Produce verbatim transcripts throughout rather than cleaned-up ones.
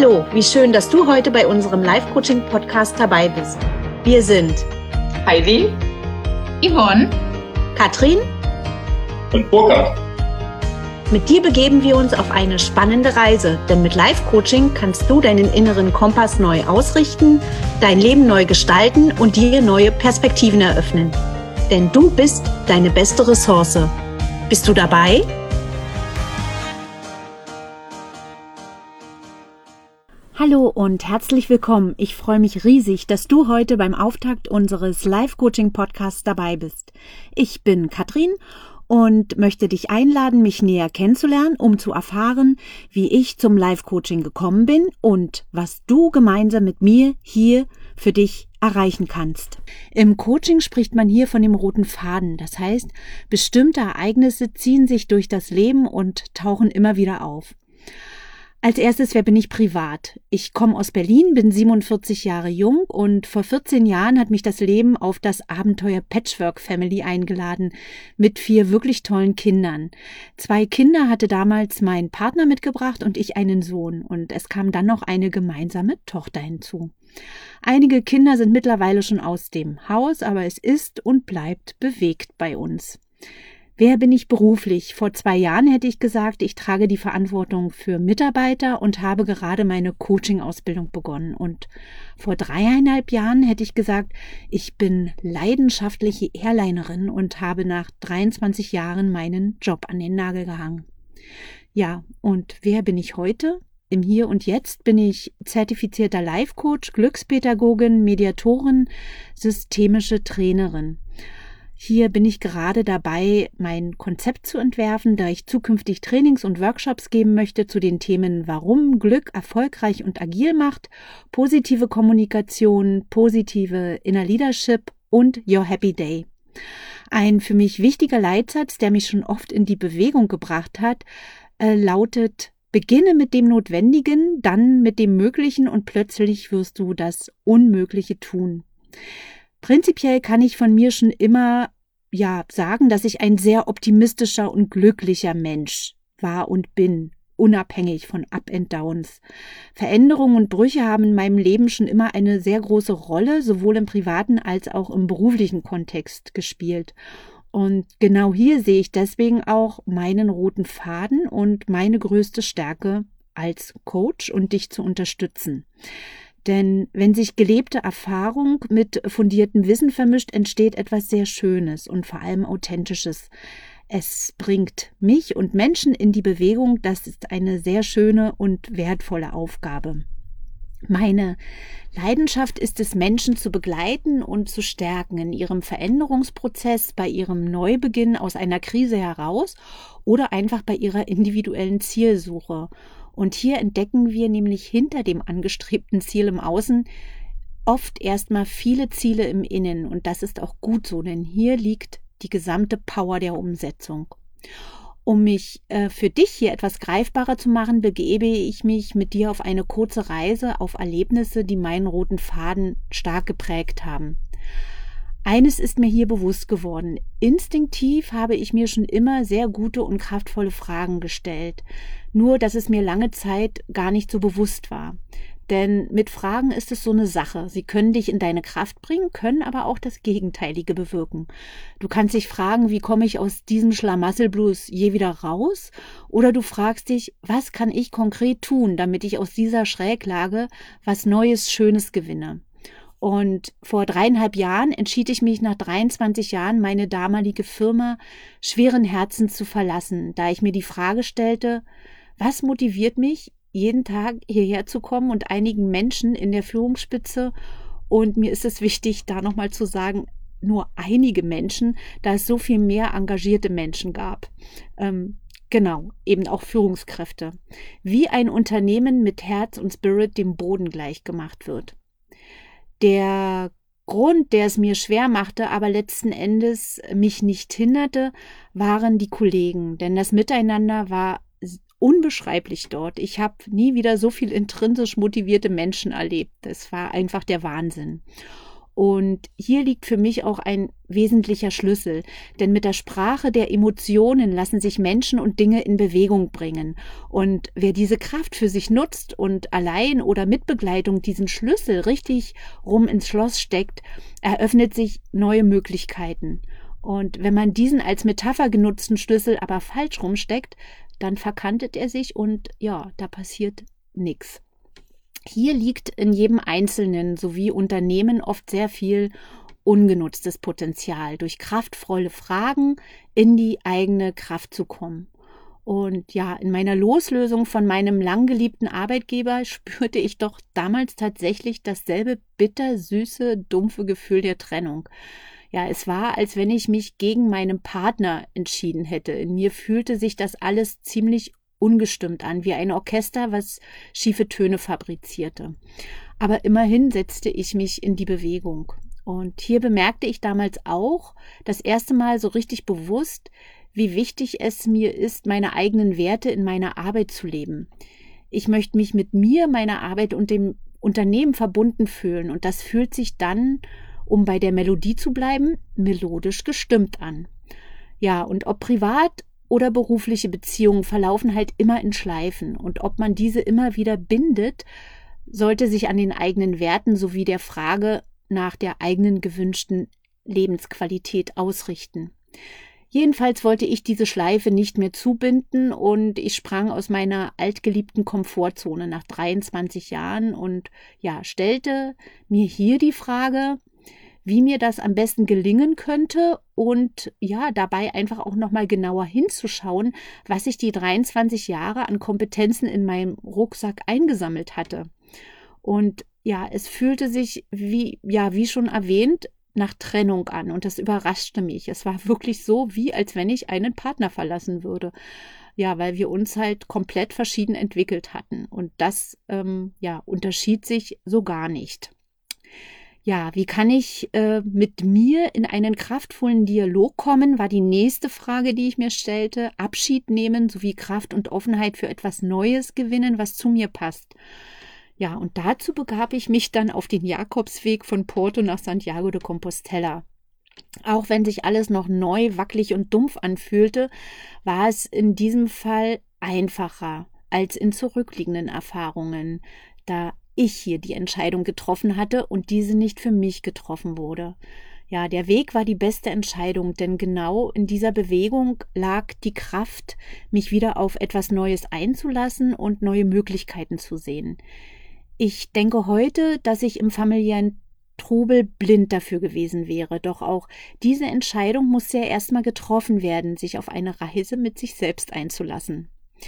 Hallo, wie schön, dass du heute bei unserem Live-Coaching-Podcast dabei bist. Wir sind Heidi, Yvonne, Katrin und Burkhard. Mit dir begeben wir uns auf eine spannende Reise, denn mit Live-Coaching kannst du deinen inneren Kompass neu ausrichten, dein Leben neu gestalten und dir neue Perspektiven eröffnen. Denn du bist deine beste Ressource. Bist du dabei? Hallo und herzlich willkommen. Ich freue mich riesig, dass du heute beim Auftakt unseres Live-Coaching-Podcasts dabei bist. Ich bin Katrin und möchte dich einladen, mich näher kennenzulernen, um zu erfahren, wie ich zum Live-Coaching gekommen bin und was du gemeinsam mit mir hier für dich erreichen kannst. Im Coaching spricht man hier von dem roten Faden. Das heißt, bestimmte Ereignisse ziehen sich durch das Leben und tauchen immer wieder auf. Als erstes, wer bin ich privat? Ich komme aus Berlin, bin siebenundvierzig Jahre jung und vor vierzehn Jahren hat mich das Leben auf das Abenteuer Patchwork Family eingeladen mit vier wirklich tollen Kindern. Zwei Kinder hatte damals mein Partner mitgebracht und ich einen Sohn und es kam dann noch eine gemeinsame Tochter hinzu. Einige Kinder sind mittlerweile schon aus dem Haus, aber es ist und bleibt bewegt bei uns. Wer bin ich beruflich? Vor zwei Jahren hätte ich gesagt, ich trage die Verantwortung für Mitarbeiter und habe gerade meine Coaching-Ausbildung begonnen. Und vor dreieinhalb Jahren hätte ich gesagt, ich bin leidenschaftliche Airlinerin und habe nach dreiundzwanzig Jahren meinen Job an den Nagel gehangen. Ja, und wer bin ich heute? Im Hier und Jetzt bin ich zertifizierter Life-Coach, Glückspädagogin, Mediatorin, systemische Trainerin. Hier bin ich gerade dabei, mein Konzept zu entwerfen, da ich zukünftig Trainings und Workshops geben möchte zu den Themen Warum Glück erfolgreich und agil macht, positive Kommunikation, positive Inner Leadership und Your Happy Day. Ein für mich wichtiger Leitsatz, der mich schon oft in die Bewegung gebracht hat, äh, lautet: Beginne mit dem Notwendigen, dann mit dem Möglichen und plötzlich wirst du das Unmögliche tun. Prinzipiell kann ich von mir schon immer ja sagen, dass ich ein sehr optimistischer und glücklicher Mensch war und bin, unabhängig von Up and Downs. Veränderungen und Brüche haben in meinem Leben schon immer eine sehr große Rolle, sowohl im privaten als auch im beruflichen Kontext gespielt. Und genau hier sehe ich deswegen auch meinen roten Faden und meine größte Stärke als Coach und dich zu unterstützen. Denn wenn sich gelebte Erfahrung mit fundiertem Wissen vermischt, entsteht etwas sehr Schönes und vor allem Authentisches. Es bringt mich und Menschen in die Bewegung. Das ist eine sehr schöne und wertvolle Aufgabe. Meine Leidenschaft ist es, Menschen zu begleiten und zu stärken in ihrem Veränderungsprozess, bei ihrem Neubeginn aus einer Krise heraus oder einfach bei ihrer individuellen Zielsuche. Und hier entdecken wir nämlich hinter dem angestrebten Ziel im Außen oft erstmal viele Ziele im Innen. Und das ist auch gut so, denn hier liegt die gesamte Power der Umsetzung. Um mich äh, für dich hier etwas greifbarer zu machen, begebe ich mich mit dir auf eine kurze Reise auf Erlebnisse, die meinen roten Faden stark geprägt haben. Eines ist mir hier bewusst geworden. Instinktiv habe ich mir schon immer sehr gute und kraftvolle Fragen gestellt. Nur, dass es mir lange Zeit gar nicht so bewusst war. Denn mit Fragen ist es so eine Sache. Sie können dich in deine Kraft bringen, können aber auch das Gegenteilige bewirken. Du kannst dich fragen, wie komme ich aus diesem Schlamassel-Blues je wieder raus? Oder du fragst dich, was kann ich konkret tun, damit ich aus dieser Schräglage was Neues, Schönes gewinne? Und vor dreieinhalb Jahren entschied ich mich nach dreiundzwanzig Jahren, meine damalige Firma schweren Herzens zu verlassen, da ich mir die Frage stellte, was motiviert mich, jeden Tag hierher zu kommen und einigen Menschen in der Führungsspitze, und mir ist es wichtig, da nochmal zu sagen, nur einige Menschen, da es so viel mehr engagierte Menschen gab. Ähm, genau, eben auch Führungskräfte. Wie ein Unternehmen mit Herz und Spirit dem Boden gleichgemacht wird. Der Grund, der es mir schwer machte, aber letzten Endes mich nicht hinderte, waren die Kollegen. Denn das Miteinander war unbeschreiblich dort. Ich habe nie wieder so viel intrinsisch motivierte Menschen erlebt. Es war einfach der Wahnsinn. Und hier liegt für mich auch ein wesentlicher Schlüssel, denn mit der Sprache der Emotionen lassen sich Menschen und Dinge in Bewegung bringen. Und wer diese Kraft für sich nutzt und allein oder mit Begleitung diesen Schlüssel richtig rum ins Schloss steckt, eröffnet sich neue Möglichkeiten. Und wenn man diesen als Metapher genutzten Schlüssel aber falsch rumsteckt, dann verkantet er sich und ja, da passiert nichts. Hier liegt in jedem Einzelnen sowie Unternehmen oft sehr viel ungenutztes Potenzial, durch kraftvolle Fragen in die eigene Kraft zu kommen. Und ja, in meiner Loslösung von meinem lang geliebten Arbeitgeber spürte ich doch damals tatsächlich dasselbe bittersüße, dumpfe Gefühl der Trennung. Ja, es war, als wenn ich mich gegen meinen Partner entschieden hätte. In mir fühlte sich das alles ziemlich ungestimmt an, wie ein Orchester, was schiefe Töne fabrizierte. Aber immerhin setzte ich mich in die Bewegung. Und hier bemerkte ich damals auch das erste Mal so richtig bewusst, wie wichtig es mir ist, meine eigenen Werte in meiner Arbeit zu leben. Ich möchte mich mit mir, meiner Arbeit und dem Unternehmen verbunden fühlen. Und das fühlt sich dann, um bei der Melodie zu bleiben, melodisch gestimmt an. Ja, und ob privat oder berufliche Beziehungen verlaufen halt immer in Schleifen. Und ob man diese immer wieder bindet, sollte sich an den eigenen Werten sowie der Frage nach der eigenen gewünschten Lebensqualität ausrichten. Jedenfalls wollte ich diese Schleife nicht mehr zubinden und ich sprang aus meiner altgeliebten Komfortzone nach dreiundzwanzig Jahren und ja, stellte mir hier die Frage, wie mir das am besten gelingen könnte und ja, dabei einfach auch nochmal genauer hinzuschauen, was ich die dreiundzwanzig Jahre an Kompetenzen in meinem Rucksack eingesammelt hatte. Und ja, es fühlte sich, wie, ja, wie schon erwähnt, nach Trennung an und das überraschte mich. Es war wirklich so, wie als wenn ich einen Partner verlassen würde. Ja, weil wir uns halt komplett verschieden entwickelt hatten und das ähm, ja, unterschied sich so gar nicht. Ja, wie kann ich äh, mit mir in einen kraftvollen Dialog kommen, war die nächste Frage, die ich mir stellte. Abschied nehmen sowie Kraft und Offenheit für etwas Neues gewinnen, was zu mir passt. Ja, und dazu begab ich mich dann auf den Jakobsweg von Porto nach Santiago de Compostela. Auch wenn sich alles noch neu, wackelig und dumpf anfühlte, war es in diesem Fall einfacher als in zurückliegenden Erfahrungen, da ich hier die Entscheidung getroffen hatte und diese nicht für mich getroffen wurde. Ja, der Weg war die beste Entscheidung, denn genau in dieser Bewegung lag die Kraft, mich wieder auf etwas Neues einzulassen und neue Möglichkeiten zu sehen. Ich denke heute, dass ich im familiären Trubel blind dafür gewesen wäre, doch auch diese Entscheidung muss ja erstmal getroffen werden, sich auf eine Reise mit sich selbst einzulassen.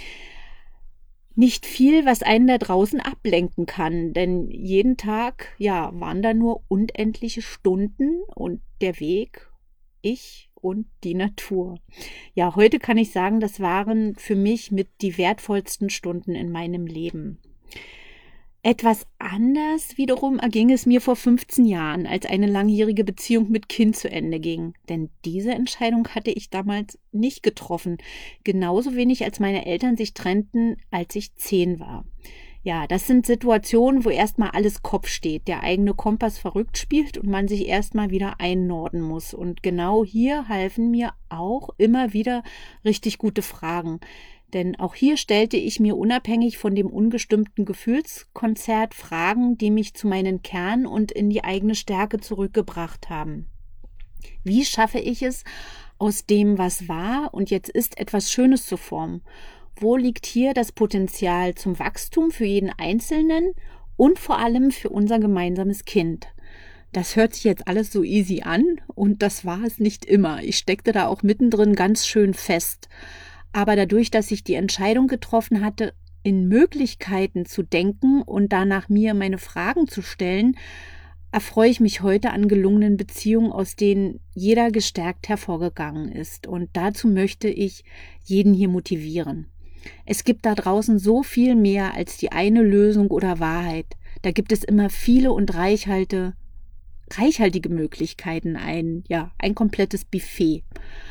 Nicht viel, was einen da draußen ablenken kann, denn jeden Tag, ja, waren da nur unendliche Stunden und der Weg, ich und die Natur. Ja, heute kann ich sagen, das waren für mich mit die wertvollsten Stunden in meinem Leben. Etwas anders wiederum erging es mir vor fünfzehn Jahren, als eine langjährige Beziehung mit Kind zu Ende ging. Denn diese Entscheidung hatte ich damals nicht getroffen. Genauso wenig, als meine Eltern sich trennten, als ich zehn war. Ja, das sind Situationen, wo erstmal alles Kopf steht, der eigene Kompass verrückt spielt und man sich erstmal wieder einnorden muss. Und genau hier halfen mir auch immer wieder richtig gute Fragen. Denn auch hier stellte ich mir unabhängig von dem ungestimmten Gefühlskonzert Fragen, die mich zu meinen Kern und in die eigene Stärke zurückgebracht haben. Wie schaffe ich es, aus dem, was war und jetzt ist, etwas Schönes zu formen? Wo liegt hier das Potenzial zum Wachstum für jeden Einzelnen und vor allem für unser gemeinsames Kind? Das hört sich jetzt alles so easy an und das war es nicht immer. Ich steckte da auch mittendrin ganz schön fest. Aber dadurch, dass ich die Entscheidung getroffen hatte, in Möglichkeiten zu denken und danach mir meine Fragen zu stellen, erfreue ich mich heute an gelungenen Beziehungen, aus denen jeder gestärkt hervorgegangen ist. Und dazu möchte ich jeden hier motivieren. Es gibt da draußen so viel mehr als die eine Lösung oder Wahrheit. Da gibt es immer viele und reichhalte, reichhaltige Möglichkeiten, ein, ja, ein komplettes Buffet.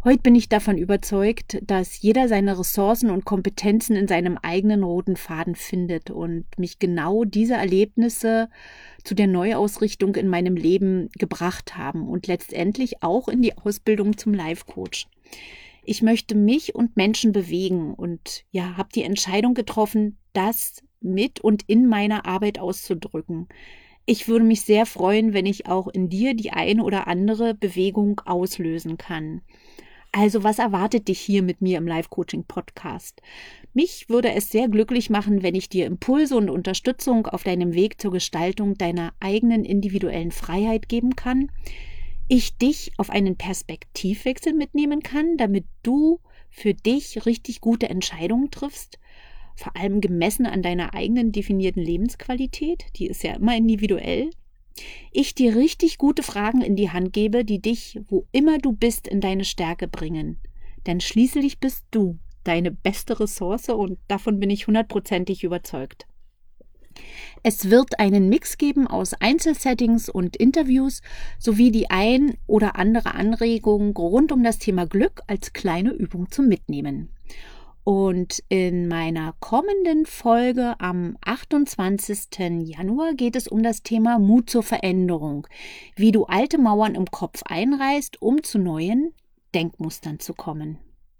Heute bin ich davon überzeugt, dass jeder seine Ressourcen und Kompetenzen in seinem eigenen roten Faden findet und mich genau diese Erlebnisse zu der Neuausrichtung in meinem Leben gebracht haben und letztendlich auch in die Ausbildung zum Life-Coach. Ich möchte mich und Menschen bewegen und ja, habe die Entscheidung getroffen, das mit und in meiner Arbeit auszudrücken. Ich würde mich sehr freuen, wenn ich auch in dir die eine oder andere Bewegung auslösen kann. Also was erwartet dich hier mit mir im Life-Coaching-Podcast? Mich würde es sehr glücklich machen, wenn ich dir Impulse und Unterstützung auf deinem Weg zur Gestaltung deiner eigenen individuellen Freiheit geben kann. Ich dich auf einen Perspektivwechsel mitnehmen kann, damit du für dich richtig gute Entscheidungen triffst, vor allem gemessen an deiner eigenen definierten Lebensqualität, die ist ja immer individuell. Ich dir richtig gute Fragen in die Hand gebe, die dich, wo immer du bist, in deine Stärke bringen. Denn schließlich bist du deine beste Ressource und davon bin ich hundertprozentig überzeugt. Es wird einen Mix geben aus Einzelsettings und Interviews sowie die ein oder andere Anregung rund um das Thema Glück als kleine Übung zum Mitnehmen. Und in meiner kommenden Folge am achtundzwanzigsten Januar geht es um das Thema Mut zur Veränderung, wie du alte Mauern im Kopf einreißt, um zu neuen Denkmustern zu kommen.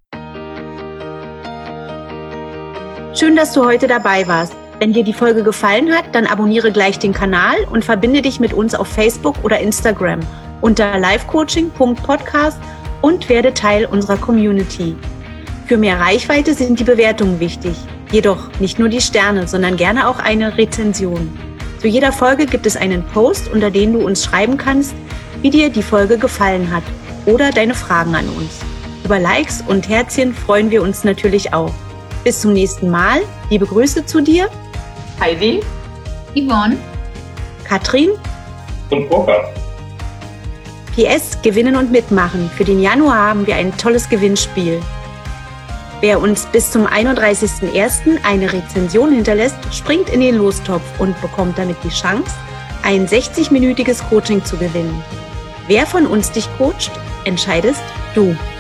Schön, dass du heute dabei warst. Wenn dir die Folge gefallen hat, dann abonniere gleich den Kanal und verbinde dich mit uns auf Facebook oder Instagram unter livecoaching punkt podcast und werde Teil unserer Community. Für mehr Reichweite sind die Bewertungen wichtig. Jedoch nicht nur die Sterne, sondern gerne auch eine Rezension. Zu jeder Folge gibt es einen Post, unter dem du uns schreiben kannst, wie dir die Folge gefallen hat oder deine Fragen an uns. Über Likes und Herzchen freuen wir uns natürlich auch. Bis zum nächsten Mal. Liebe Grüße zu dir. Heidi, Yvonne, Katrin und Burkhard. P S Gewinnen und mitmachen. Für den Januar haben wir ein tolles Gewinnspiel. Wer uns bis zum einunddreißigsten ersten eine Rezension hinterlässt, springt in den Lostopf und bekommt damit die Chance, ein sechzig-minütiges Coaching zu gewinnen. Wer von uns dich coacht, entscheidest du.